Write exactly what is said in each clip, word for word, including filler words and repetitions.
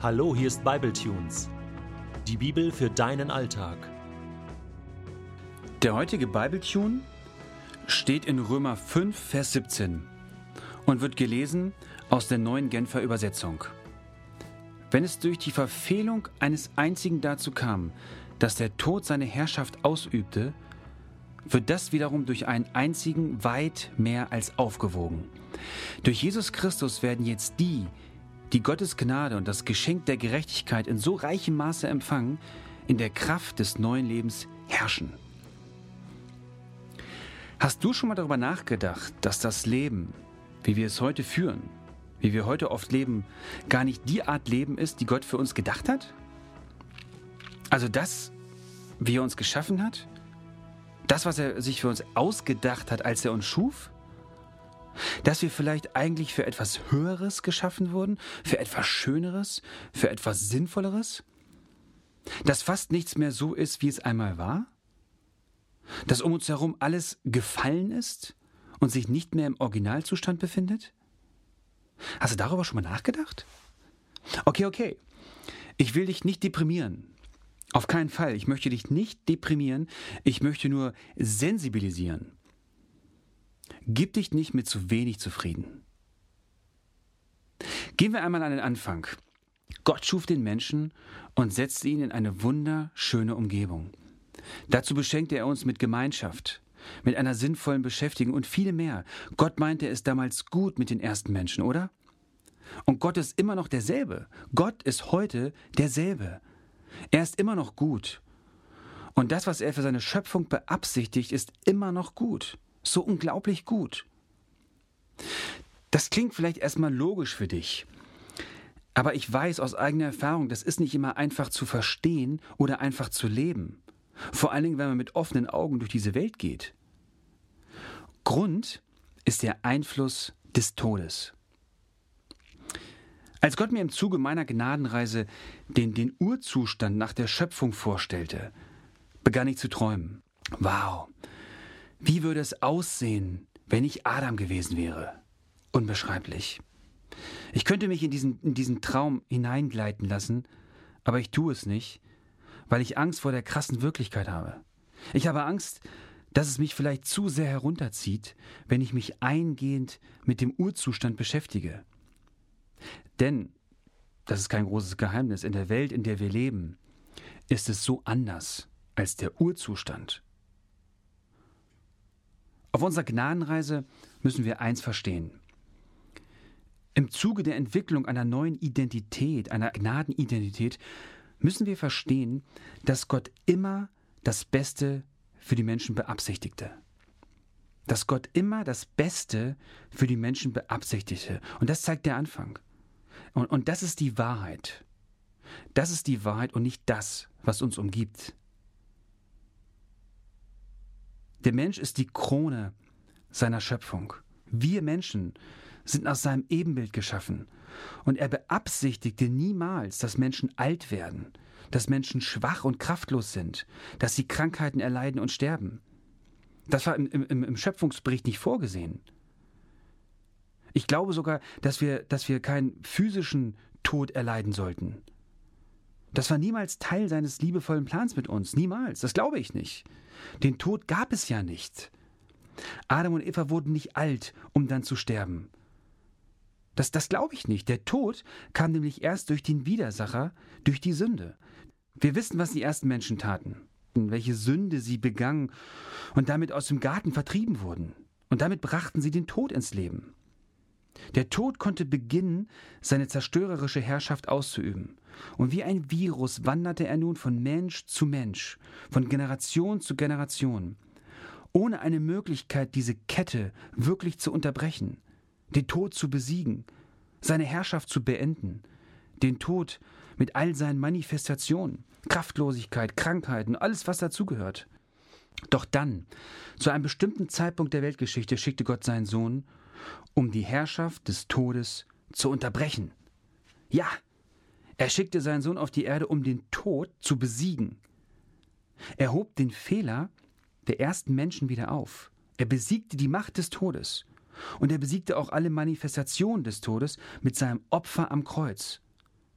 Hallo, hier ist Bibletunes. Die Bibel für deinen Alltag. Der heutige Bibletune steht in Römer fünf, Vers siebzehn und wird gelesen aus der neuen Genfer Übersetzung. Wenn es durch die Verfehlung eines einzigen dazu kam, dass der Tod seine Herrschaft ausübte, wird das wiederum durch einen einzigen weit mehr als aufgewogen. Durch Jesus Christus werden jetzt die, die Gottes Gnade und das Geschenk der Gerechtigkeit in so reichem Maße empfangen, in der Kraft des neuen Lebens herrschen. Hast du schon mal darüber nachgedacht, dass das Leben, wie wir es heute führen, wie wir heute oft leben, gar nicht die Art Leben ist, die Gott für uns gedacht hat? Also das, wie er uns geschaffen hat? Das, was er sich für uns ausgedacht hat, als er uns schuf? Dass wir vielleicht eigentlich für etwas Höheres geschaffen wurden, für etwas Schöneres, für etwas Sinnvolleres? Dass fast nichts mehr so ist, wie es einmal war? Dass um uns herum alles gefallen ist und sich nicht mehr im Originalzustand befindet? Hast du darüber schon mal nachgedacht? Okay, okay. Ich will dich nicht deprimieren. Auf keinen Fall. Ich möchte dich nicht deprimieren. Ich möchte nur sensibilisieren. Gib dich nicht mit zu wenig zufrieden. Gehen wir einmal an den Anfang. Gott schuf den Menschen und setzte ihn in eine wunderschöne Umgebung. Dazu beschenkte er uns mit Gemeinschaft, mit einer sinnvollen Beschäftigung und viel mehr. Gott meinte es damals gut mit den ersten Menschen, oder? Und Gott ist immer noch derselbe. Gott ist heute derselbe. Er ist immer noch gut. Und das, was er für seine Schöpfung beabsichtigt, ist immer noch gut. So unglaublich gut. Das klingt vielleicht erstmal logisch für dich. Aber ich weiß aus eigener Erfahrung, das ist nicht immer einfach zu verstehen oder einfach zu leben. Vor allen Dingen, wenn man mit offenen Augen durch diese Welt geht. Grund ist der Einfluss des Todes. Als Gott mir im Zuge meiner Gnadenreise den, den Urzustand nach der Schöpfung vorstellte, begann ich zu träumen. Wow, wie würde es aussehen, wenn ich Adam gewesen wäre? Unbeschreiblich. Ich könnte mich in diesen, in diesen Traum hineingleiten lassen, aber ich tue es nicht, weil ich Angst vor der krassen Wirklichkeit habe. Ich habe Angst, dass es mich vielleicht zu sehr herunterzieht, wenn ich mich eingehend mit dem Urzustand beschäftige. Denn, das ist kein großes Geheimnis, in der Welt, in der wir leben, ist es so anders als der Urzustand. Auf unserer Gnadenreise müssen wir eins verstehen. Im Zuge der Entwicklung einer neuen Identität, einer Gnadenidentität, müssen wir verstehen, dass Gott immer das Beste für die Menschen beabsichtigte. Dass Gott immer das Beste für die Menschen beabsichtigte. Und das zeigt der Anfang. Und, und das ist die Wahrheit. Das ist die Wahrheit und nicht das, was uns umgibt. Der Mensch ist die Krone seiner Schöpfung. Wir Menschen sind aus seinem Ebenbild geschaffen. Und er beabsichtigte niemals, dass Menschen alt werden, dass Menschen schwach und kraftlos sind, dass sie Krankheiten erleiden und sterben. Das war im, im, im Schöpfungsbericht nicht vorgesehen. Ich glaube sogar, dass wir, dass wir keinen physischen Tod erleiden sollten. Das war niemals Teil seines liebevollen Plans mit uns. Niemals. Das glaube ich nicht. Den Tod gab es ja nicht. Adam und Eva wurden nicht alt, um dann zu sterben. Das, das glaube ich nicht. Der Tod kam nämlich erst durch den Widersacher, durch die Sünde. Wir wissen, was die ersten Menschen taten, welche Sünde sie begangen und damit aus dem Garten vertrieben wurden. Und damit brachten sie den Tod ins Leben. Der Tod konnte beginnen, seine zerstörerische Herrschaft auszuüben. Und wie ein Virus wanderte er nun von Mensch zu Mensch, von Generation zu Generation, ohne eine Möglichkeit, diese Kette wirklich zu unterbrechen, den Tod zu besiegen, seine Herrschaft zu beenden, den Tod mit all seinen Manifestationen, Kraftlosigkeit, Krankheiten, alles, was dazugehört. Doch dann, zu einem bestimmten Zeitpunkt der Weltgeschichte, schickte Gott seinen Sohn, um die Herrschaft des Todes zu unterbrechen. Ja, er schickte seinen Sohn auf die Erde, um den Tod zu besiegen. Er hob den Fehler der ersten Menschen wieder auf. Er besiegte die Macht des Todes. Und er besiegte auch alle Manifestationen des Todes mit seinem Opfer am Kreuz.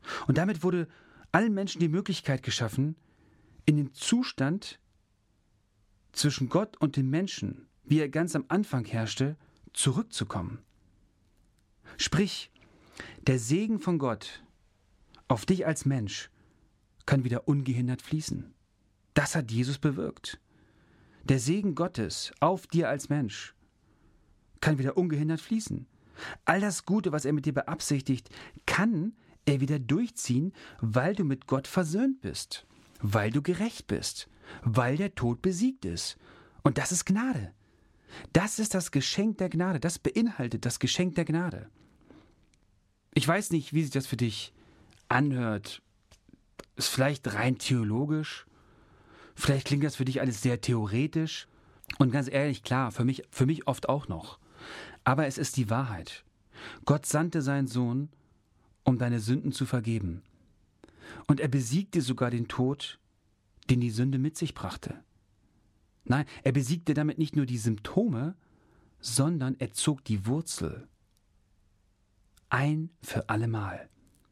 Und damit wurde allen Menschen die Möglichkeit geschaffen, in den Zustand zwischen Gott und dem Menschen, wie er ganz am Anfang herrschte, zurückzukommen. Sprich, der Segen von Gott auf dich als Mensch kann wieder ungehindert fließen. Das hat Jesus bewirkt. Der Segen Gottes auf dir als Mensch kann wieder ungehindert fließen. All das Gute, was er mit dir beabsichtigt, kann er wieder durchziehen, weil du mit Gott versöhnt bist, weil du gerecht bist, weil der Tod besiegt ist. Und das ist Gnade. Das ist das Geschenk der Gnade. Das beinhaltet das Geschenk der Gnade. Ich weiß nicht, wie sich das für dich anhört. Ist vielleicht rein theologisch. Vielleicht klingt das für dich alles sehr theoretisch. Und ganz ehrlich, klar, für mich, für mich oft auch noch. Aber es ist die Wahrheit. Gott sandte seinen Sohn, um deine Sünden zu vergeben. Und er besiegte sogar den Tod, den die Sünde mit sich brachte. Nein, er besiegte damit nicht nur die Symptome, sondern er zog die Wurzel ein für allemal.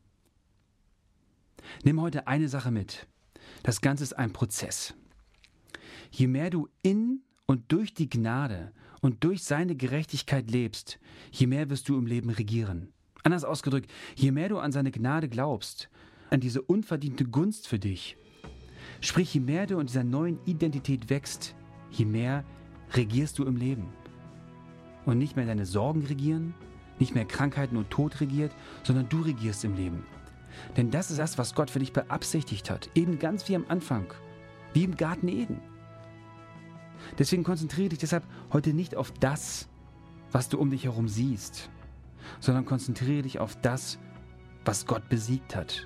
Nimm heute eine Sache mit. Das Ganze ist ein Prozess. Je mehr du in und durch die Gnade und durch seine Gerechtigkeit lebst, je mehr wirst du im Leben regieren. Anders ausgedrückt, je mehr du an seine Gnade glaubst, an diese unverdiente Gunst für dich, sprich, je mehr du in dieser neuen Identität wächst, je mehr regierst du im Leben. Und nicht mehr deine Sorgen regieren, nicht mehr Krankheiten und Tod regiert, sondern du regierst im Leben. Denn das ist das, was Gott für dich beabsichtigt hat, eben ganz wie am Anfang, wie im Garten Eden. Deswegen konzentriere dich deshalb heute nicht auf das, was du um dich herum siehst, sondern konzentriere dich auf das, was Gott besiegt hat.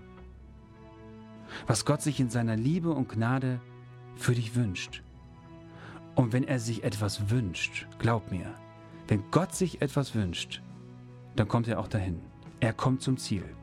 Was Gott sich in seiner Liebe und Gnade für dich wünscht. Und wenn er sich etwas wünscht, glaub mir, wenn Gott sich etwas wünscht, dann kommt er auch dahin. Er kommt zum Ziel.